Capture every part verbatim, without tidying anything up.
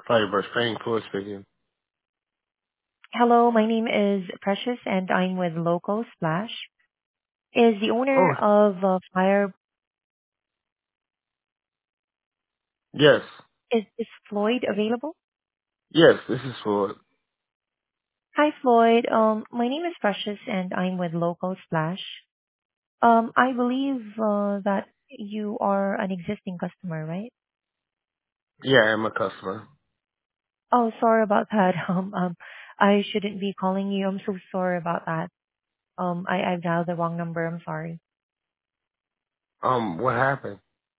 Fireburst Painting, Floyd speaking. Hello, my name is Precious, and I'm with Local Splash. Is the owner Oh, of uh, Fire yes. is is Floyd available? Yes, this is Floyd. Hi, Floyd. Um, my name is Precious, and I'm with Local Splash. Um, I believe uh, that you are an existing customer, right? Yeah, I'm a customer. Oh, sorry about that. Um, um, I shouldn't be calling you. I'm so sorry about that. Um, I I dialed the wrong number. I'm sorry. Um, what happened?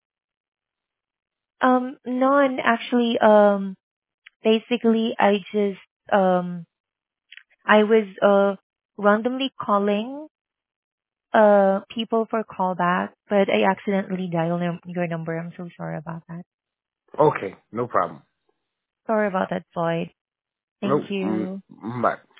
Um, none actually. Um, basically, I just um I was uh randomly calling uh people for callback, but I accidentally dialed num- your number. I'm so sorry about that. Okay, no problem. Sorry about that, Floyd. Thank Nope. Mm, you. bye.